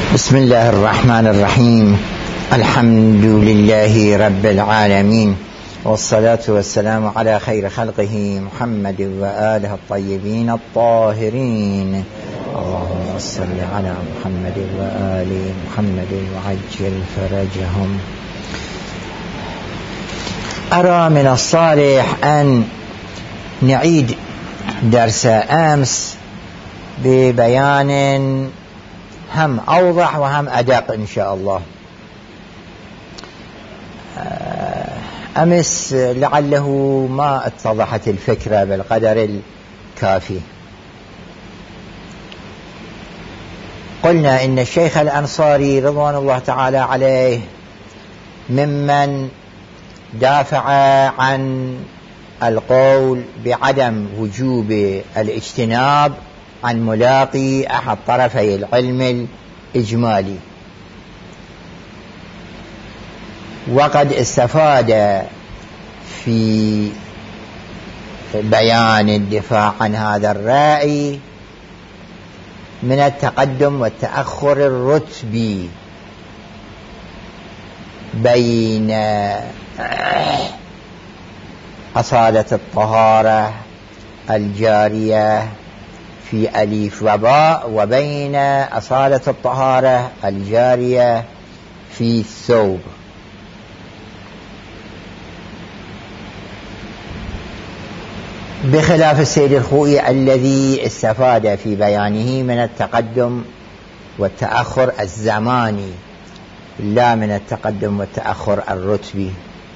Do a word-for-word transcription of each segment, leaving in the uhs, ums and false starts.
بسم الله الرحمن الرحيم. الحمد لله رب العالمين، والصلاة والسلام على خير خلقه محمد وآله الطيبين الطاهرين. اللهم صل على محمد وآل محمد وعجل فرجهم. أرى من الصالح أن نعيد درس أمس ببيان هم أوضح وهم أدق إن شاء الله. أمس لعله ما اتضحت الفكرة بالقدر الكافي. قلنا إن الشيخ الأنصاري رضوان الله تعالى عليه ممن دافع عن القول بعدم وجوب الاجتناب عن ملاقي أحد طرفي العلم الإجمالي، وقد استفاد في بيان الدفاع عن هذا الرأي من التقدم والتأخر الرتبي بين أصالة الطهارة الجارية في أليف وباء وبين أصالة الطهارة الجارية في الثوب. بخلاف السيد الخوئي الذي استفاد في بيانه من التقدم والتأخر الزماني لا من التقدم والتأخر الرتبي.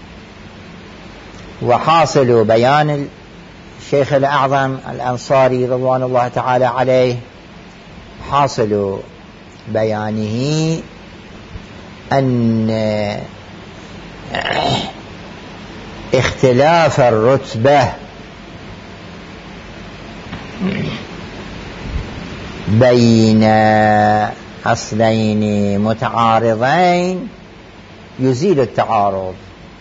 وحاصل بيان الشيخ الأعظم الأنصاري رضوان الله تعالى عليه، حاصل بيانه أن اختلاف الرتبة بين أصلين متعارضين يزيل التعارض،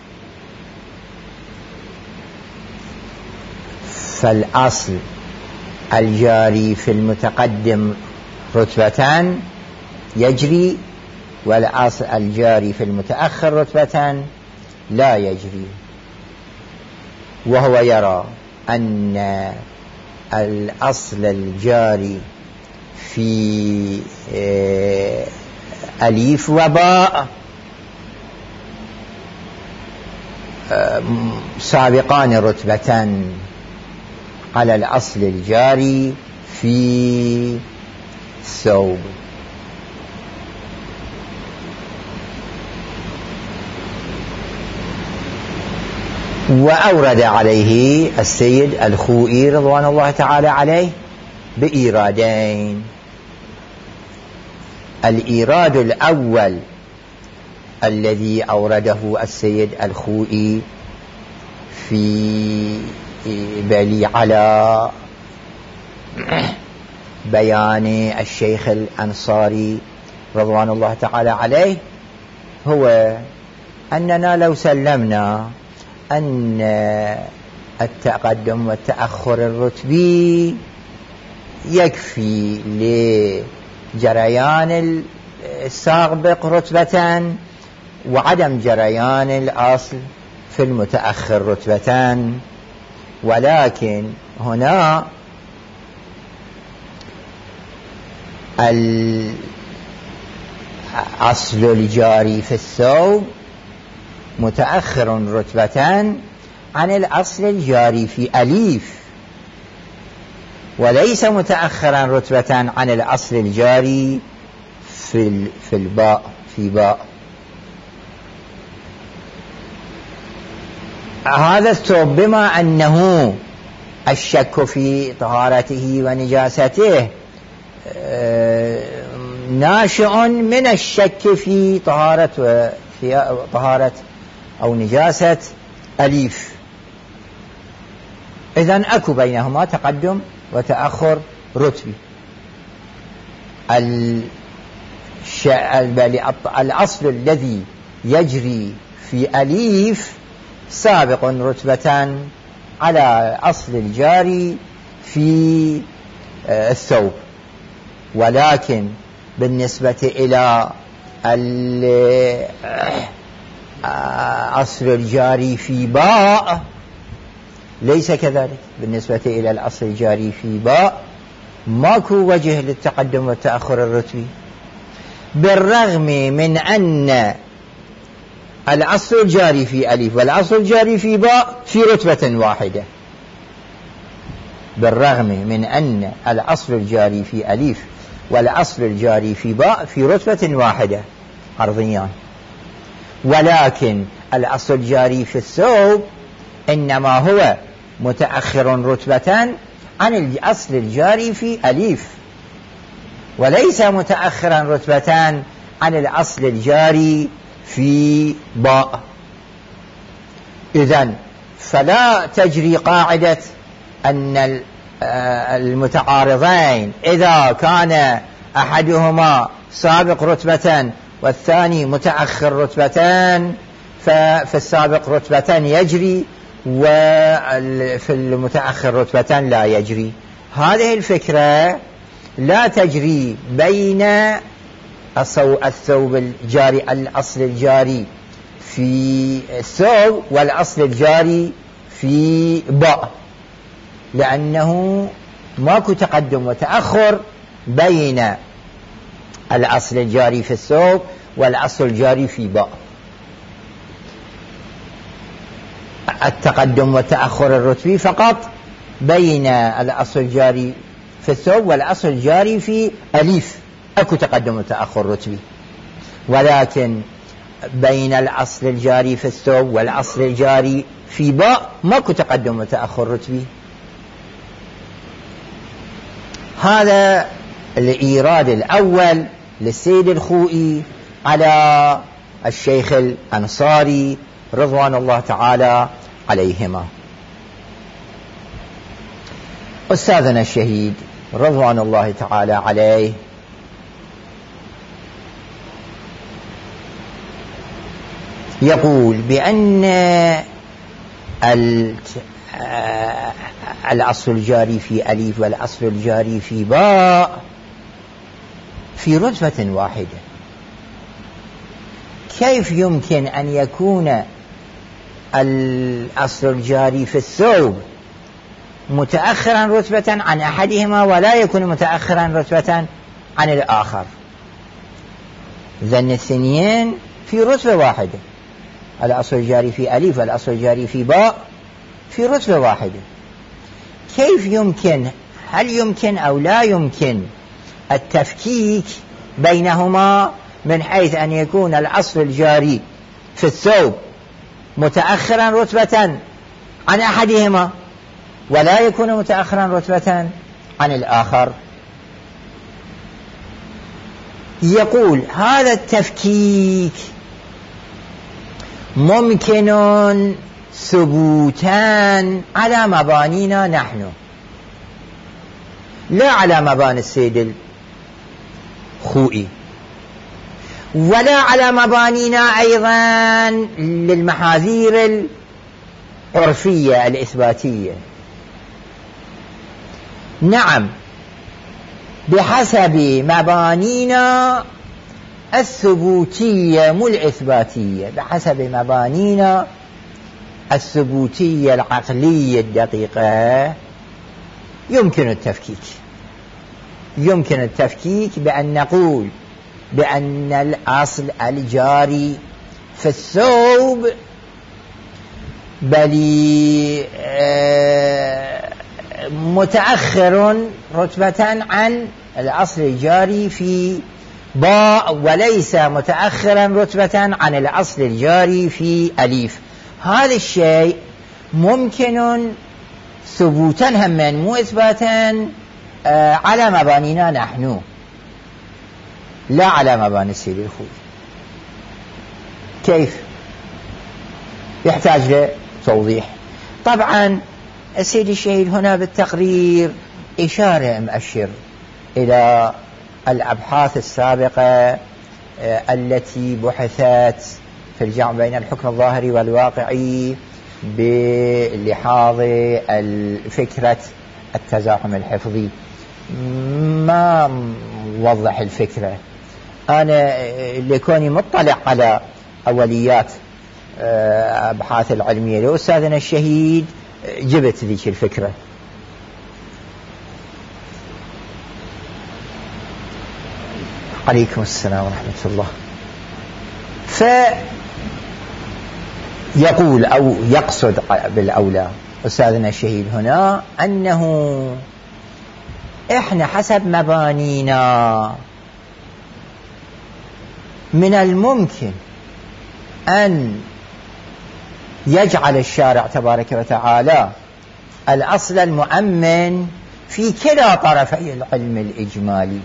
فالأصل الجاري في المتقدم رتبة يجري، والأصل الجاري في المتأخر رتبة لا يجري. وهو يرى أن الأصل الجاري في أليف وباء سابقان رتبة على الأصل الجاري في ثوب. وأورد عليه السيد الخوئي رضوان الله تعالى عليه بإيرادين. الإيراد الأول الذي أورده السيد الخوئي في بالي على بيان الشيخ الأنصاري رضوان الله تعالى عليه هو أننا لو سلمنا أن التقدم والتأخر الرتبي يكفي لجريان السابق رتبة وعدم جريان الأصل في المتأخر رتبة، ولكن هنا الأصل الجاري في الثوب متأخر رتبة عن الأصل الجاري في أليف، وليس متأخرا رتبة عن الأصل الجاري في في الباء في باء. هذا الثوب بما أنه الشك في طهارته ونجاسته ناشئ من الشك في طهارة في طهارة أو نجاسة أليف، إذن أكو بينهما تقدم وتأخر رتبي. الأصل الذي يجري في أليف سابق رتبة على أصل الجاري في الثوب، ولكن بالنسبة إلى الأصل الجاري في باء ليس كذلك. بالنسبة إلى الأصل الجاري في باء ماكو وجه للتقدم والتأخر الرتبي، بالرغم من أن الأصل الجاري في ألف والأصل الجاري في باء في رتبة واحدة. بالرغم من أن الأصل الجاري في ألف والأصل الجاري في باء في رتبة واحدة عرضيان، ولكن الأصل الجاري في الثوب إنما هو متأخر رتبة عن الأصل الجاري في ألف، وليس متأخرا رتبة عن الأصل الجاري في باء. إذن فلا تجري قاعدة أن المتعارضين إذا كان أحدهما سابق رتبة والثاني متأخر رتبتان فالسابق رتبتان يجري وفي المتأخر رتبتان لا يجري. هذه الفكرة لا تجري بين الثوب الجاري الأصل الجاري في الثوب والأصل الجاري في باء، لأنه ماكو تقدم وتأخر بين الأصل الجاري في الثوب والأصل الجاري في باء. التقدم والتأخر الرتبي فقط بين الأصل الجاري في الثوب والأصل الجاري في ألف، أكو تقدم وتأخر رتبي، ولكن بين الأصل الجاري في الثوب والأصل الجاري في باء ماكو تقدم وتأخر رتبي. هذا الإيراد الأول للسيد الخوئي على الشيخ الأنصاري رضوان الله تعالى عليهما. أستاذنا الشهيد رضوان الله تعالى عليه يقول بأن الأصل الجاري في ألف والأصل الجاري في باء في رتبة واحدة. كيف يمكن أن يكون الأصل الجاري في الثوب متأخرا رتبة عن أحدهما ولا يكون متأخرا رتبة عن الآخر؟ ذن الثنين في رتبة واحدة، الأصل الجاري في ألف والأصل الجاري في باء في رتبة واحدة. كيف يمكن، هل يمكن أو لا يمكن التفكيك بينهما من حيث أن يكون الأصل الجاري في الثوب متأخرا رتبة عن أحدهما ولا يكون متأخرا رتبة عن الآخر؟ يقول هذا التفكيك ممكن ثبوتان على مبانينا نحن، لا على مباني السيد الخوئي، ولا على مبانينا أيضا للمحاذير العرفية الإثباتية. نعم، بحسب مبانينا الثبوتية مو الإثباتية، بحسب مبانينا الثبوتية العقلية الدقيقة يمكن التفكيك. يمكن التفكيك بأن نقول بأن الأصل الجاري في الثوب بل متأخر رتبة عن الأصل الجاري في باء وليس متأخرا رتبة عن الأصل الجاري في ألف. هذا الشيء ممكن ثبوتا هما مو إثباتا على مبانينا نحن، لا على مباني السيد الخوئي. كيف؟ يحتاج لتوضيح. طبعا السيد الشهيد هنا بالتقرير إشارة مؤشر إلى الأبحاث السابقة التي بحثت في الجمع بين الحكم الظاهري والواقعي بلحاظ فكرة التزاحم الحفظي. ما وضح الفكرة. أنا لكوني مطلع على أوليات أبحاث العلمية لأستاذنا الشهيد جبت ذيك الفكرة. عليكم السلام ورحمة الله. فيقول أو يقصد بالأولى أستاذنا الشهيد هنا أنه إحنا حسب مبانينا من الممكن أن يجعل الشارع تبارك وتعالى الأصل المؤمن في كلا طرفي العلم الإجمالي،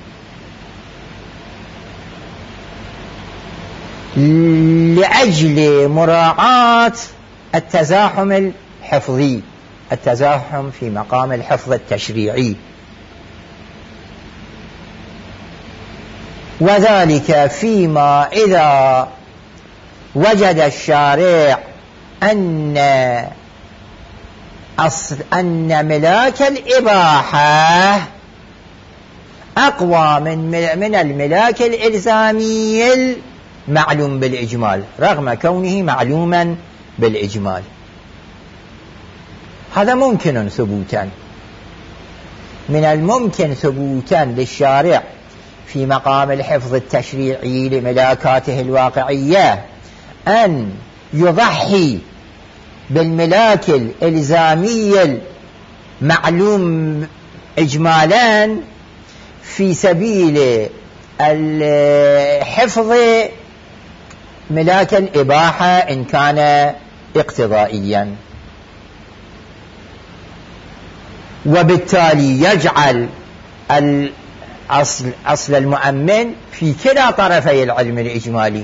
لأجل مراعاة التزاحم الحفظي، التزاحم في مقام الحفظ التشريعي، وذلك فيما إذا وجد الشارع أن أصل أن ملاك الإباحة أقوى من من الملاك الإلزامي المعلوم بالإجمال رغم كونه معلوما بالإجمال. هذا ممكن ثبوتا، من الممكن ثبوتا للشارع في مقام الحفظ التشريعي لملاكاته الواقعية أن يضحي بالملاك الإلزامي المعلوم إجمالا في سبيل الحفظ ملاك الإباحة إن كان اقتضائيا، وبالتالي يجعل الأصل أصل المؤمن في كلا طرفي العلم الإجمالي،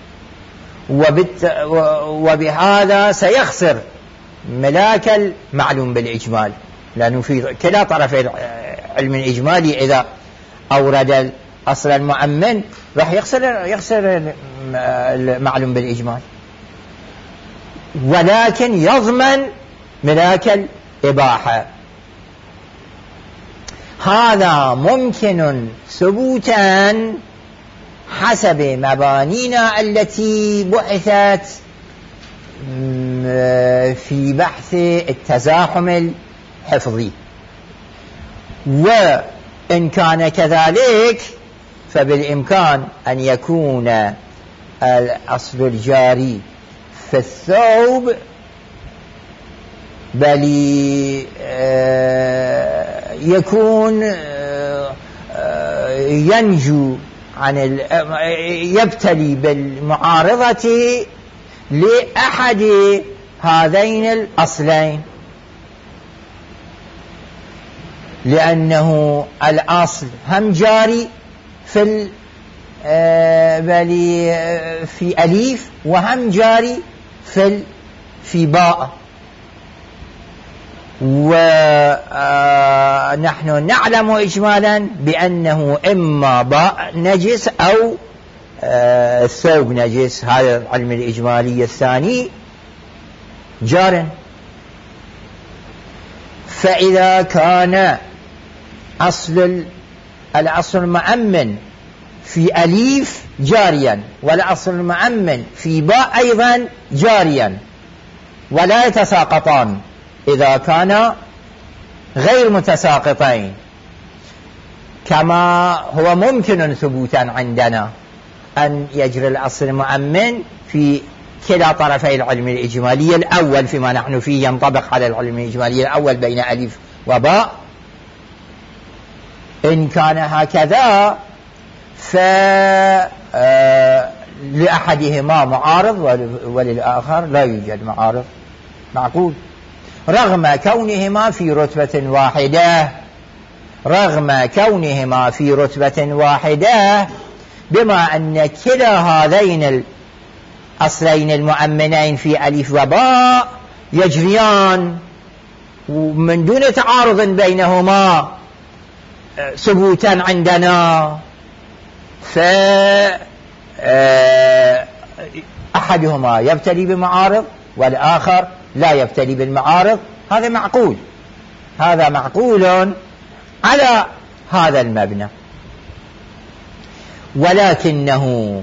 وبهذا سيخسر ملاك المعلوم بالإجمال، لأنه في كلا طرفي العلم الإجمالي إذا أورد أصل المؤمن راح يخسر يخسر المعلوم بالإجمال، ولكن يضمن ملاك الإباحة. هذا ممكن ثبوتا حسب مبانينا التي بحثت في بحث التزاحم الحفظي، وإن كان كذلك فبالإمكان أن يكون الأصل الجاري في الثوب بل يكون ينجو عن يبتلي بالمعارضة لأحد هذين الأصلين، لأنه الأصل هم جاري في بل في أليف وهم جاري في في باء، ونحن نعلم إجمالا بأنه إما باء نجس أو الثوب نجس. هذا العلم الإجمالي الثاني جار. فإذا كان أصل الأصل المؤمن في أليف جاريا والأصل المؤمن في باء أيضا جاريا ولا يتساقطان إذا كان غير متساقطين، كما هو ممكن ثبوتا عندنا أن يجري الأصل المؤمن في كلا طرفي العلم الإجمالي الأول فيما نحن فيه ينطبق على العلم الإجمالي الأول بين ألف وباء. إن كان هكذا فلأحدهما معارض وللآخر لا يوجد معارض، معقول، رغم كونهما في رتبة واحدة رغم كونهما في رتبة واحدة بما أن كلا هذين الأصلين المؤمنين في ألف وباء يجريان من دون تعارض بينهما ثبوتا عندنا، فأحدهما يبتلي بمعارض والآخر لا يبتلي بالمعارض. هذا معقول، هذا معقول على هذا المبنى. ولكنه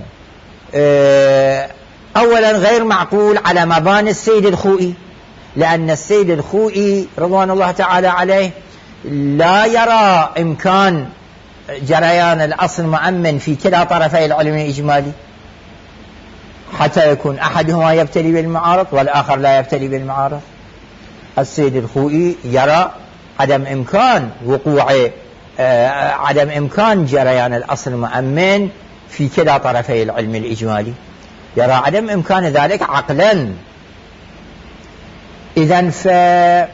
أولا غير معقول على مباني السيد الخوئي، لأن السيد الخوئي رضوان الله تعالى عليه لا يرى إمكان جريان الأصل المؤمن في كلا طرفي العلم الإجمالي حتى يكون أحدهما يبتلي بالمعارض والآخر لا يبتلي بالمعارض. السيد الخوئي يرى عدم إمكان وقوع آه عدم إمكان جريان الأصل المؤمن في كلا طرفي العلم الإجمالي، يرى عدم إمكان ذلك عقلا. إذن فلا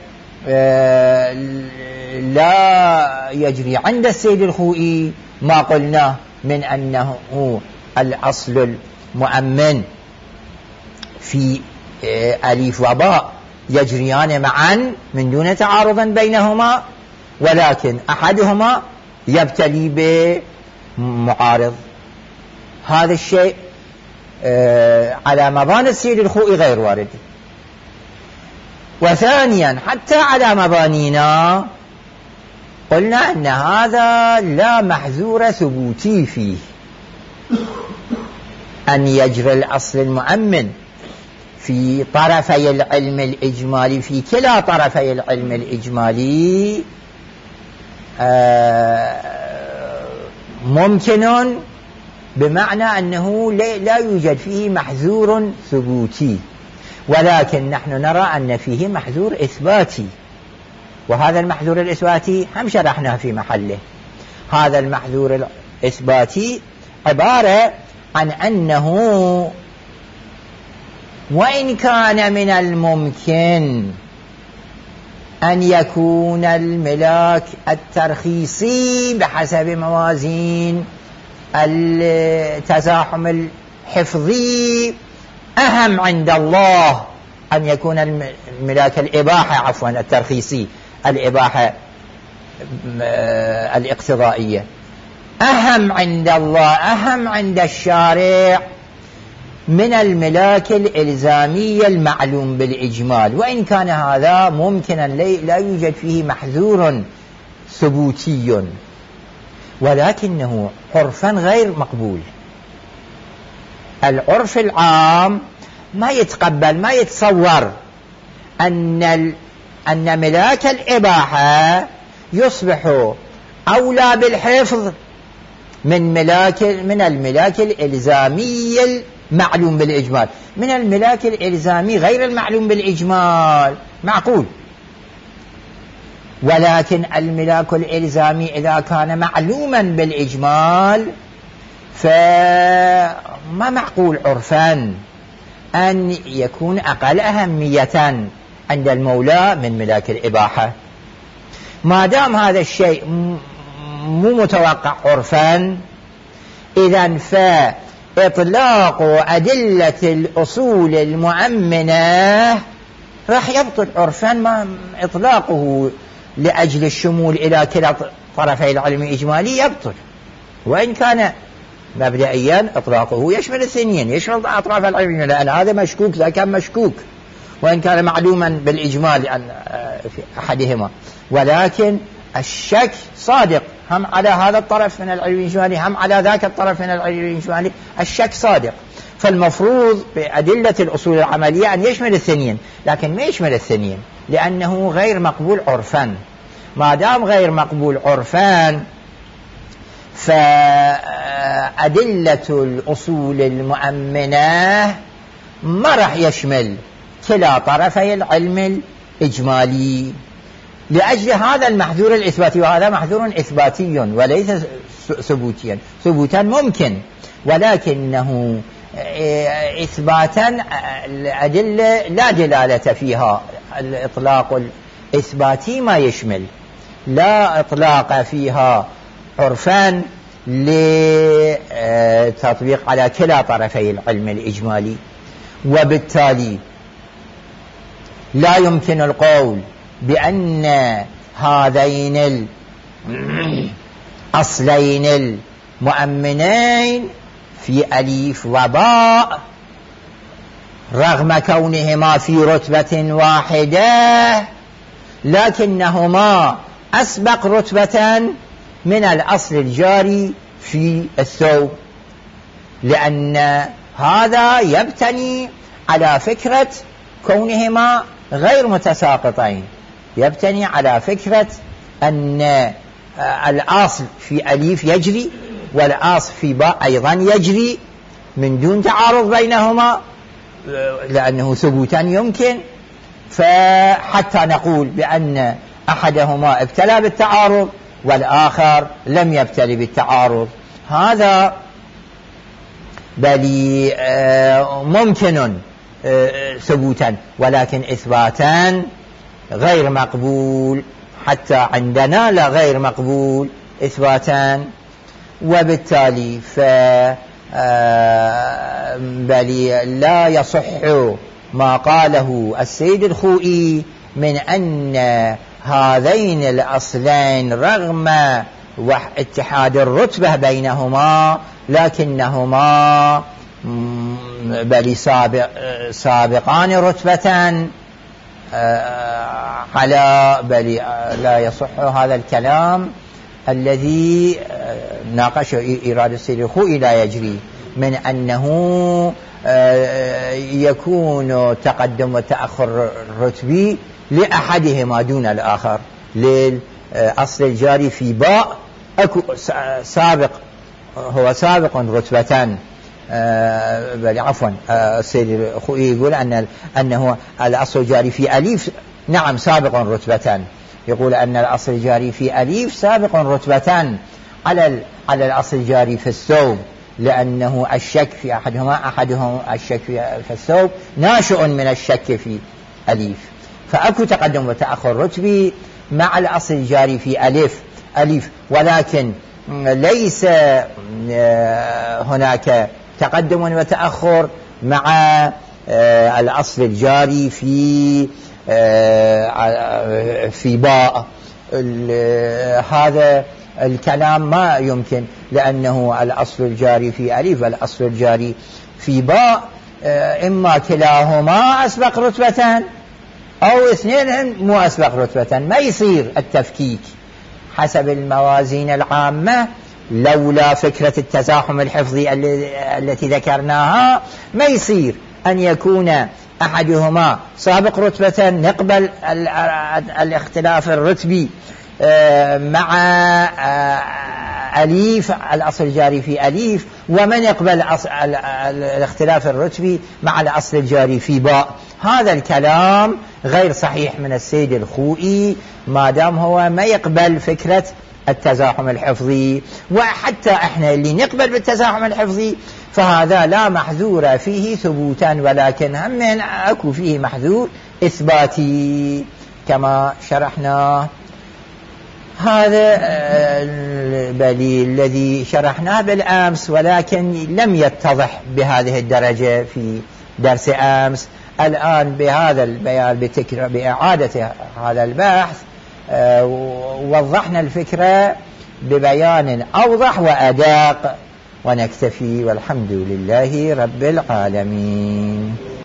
يجري عند السيد الخوئي ما قلناه من أنه الأصل المؤمن في أليف وباء يجريان معا من دون تعارض بينهما، ولكن أحدهما يبتلي بمعارض. هذا الشيء على مباني السيد الخوئي غير وارد. وثانيا حتى على مبانينا قلنا أن هذا لا محذور ثبوتي فيه، أن يجري الأصل المؤمن في طرفي العلم الإجمالي في كلا طرفي العلم الإجمالي ممكن، بمعنى أنه لا يوجد فيه محذور ثبوتي، ولكن نحن نرى أن فيه محذور إثباتي، وهذا المحذور الإثباتي هم شرحناه في محله. هذا المحذور الإثباتي عبارة عن أنه وإن كان من الممكن أن يكون الملاك الترخيصي بحسب موازين التزاحم الحفظي أهم عند الله أن يكون الملاك الإباحة عفوا الترخيصي الإباحة الاقتضائية أهم عند الله أهم عند الشارع من الملاك الإلزامي المعلوم بالإجمال، وإن كان هذا ممكنا لا يوجد فيه محذور ثبوتي، ولكنه عرفا غير مقبول. العرف العام ما يتقبل ما يتصور أن أن ملاك الإباحة يصبح أولى بالحفظ من ملاك من الملاك الإلزامي المعلوم بالإجمال، من الملاك الإلزامي غير المعلوم بالإجمال معقول. ولكن الملاك الإلزامي إذا كان معلوما بالإجمال فما معقول عرفا أن يكون أقل أهمية عند المولى من ملاك الإباحة. ما دام هذا الشيء مو متوقع عرفا، إذن فإطلاق أدلة الأصول المؤمنة راح يبطل عرفا، ما إطلاقه لأجل الشمول إلى كلا طرفي العلم الإجمالي يبطل، وإن كان مبدئيا إطلاقه يشمل الثنين يشمل أطراف العلم، لأن هذا مشكوك ذا كان مشكوك وإن كان معلوما بالإجمال عن في أحدهما، ولكن الشك صادق هم على هذا الطرف من العلم الإجمالي هم على ذاك الطرف من العلم الإجمالي، الشك صادق. فالمفروض بأدلة الأصول العملية أن يشمل الثنين، لكن ما يشمل الثنين لأنه غير مقبول عرفا. ما دام غير مقبول عرفا فأدلة الأصول المؤمنة ما راح يشمل كلا طرفي العلم الإجمالي لأجل هذا المحذور الإثباتي، وهذا محذور إثباتي وليس ثبوتيا. ثبوتا ممكن، ولكنه إثباتا الأدلة لا دلالة فيها. الإطلاق الإثباتي ما يشمل، لا إطلاق فيها عرفان لتطبيق على كلا طرفي العلم الإجمالي، وبالتالي لا يمكن القول بأن هذين الأصلين المؤمنين في أليف وباء رغم كونهما في رتبة واحدة لكنهما أسبق رتبة من الأصل الجاري في الثوب، لأن هذا يبتني على فكرة كونهما غير متساقطين، يبتني على فكرة أن الأصل في أليف يجري والأصل في باء أيضا يجري من دون تعارض بينهما، لأنه ثبوتا يمكن. فحتى نقول بأن أحدهما ابتلى بالتعارض والآخر لم يبتلي بالتعارض، هذا بل ممكن ثبوتا، ولكن إثباتا غير مقبول، حتى عندنا لا غير مقبول إثباتا. وبالتالي ف بل لا يصح ما قاله السيد الخوئي من أن هذين الأصلين رغم اتحاد الرتبة بينهما لكنهما بل سابق سابقان رتبة على، بل لا يصح هذا الكلام الذي ناقش إرادة السيد الخوئي لا يجري، من أنه يكون تقدم وتأخر رتبي لأحدهما دون الآخر. للأصل الجاري في باء سابق، هو سابق رتبة، بل عفوا السيد الخوئي يقول أن أنه الأصل الجاري في أليف نعم سابق رتبة، يقول أن الأصل الجاري في أليف سابق رتبة على على الأصل الجاري في الثوب، لأنه الشك في أحدهما أحدهم الشك في الثوب ناشئ من الشك في أليف، فأكو تقدم وتأخر رتبي مع الأصل الجاري في ألف أليف، ولكن ليس هناك تقدم وتأخر مع الأصل الجاري في في باء. هذا الكلام ما يمكن، لأنه الأصل الجاري في ألف والأصل الجاري في باء إما كلاهما أسبق رتبة أو اثنين مو أسبق رتبة، ما يصير التفكيك حسب الموازين العامة. لولا فكرة التزاحم الحفظي التي ذكرناها ما يصير أن يكون أحدهما سابق رتبة نقبل الاختلاف الرتبي مع أليف الأصل الجاري في أليف، ومن يقبل الاختلاف الرتبي مع الأصل الجاري في باء. هذا الكلام غير صحيح من السيد الخوئي ما دام هو ما يقبل فكرة التزاحم الحفظي. وحتى احنا اللي نقبل بالتزاحم الحفظي فهذا لا محذور فيه ثبوتا، ولكن هم اكو فيه محذور إثباتي كما شرحنا. هذا بل الذي شرحناه بالأمس، ولكن لم يتضح بهذه الدرجة في درس أمس. الآن بهذا البيان بتكرار بإعادة هذا البحث وضحنا الفكرة ببيان أوضح وأدق، ونكتفي والحمد لله رب العالمين.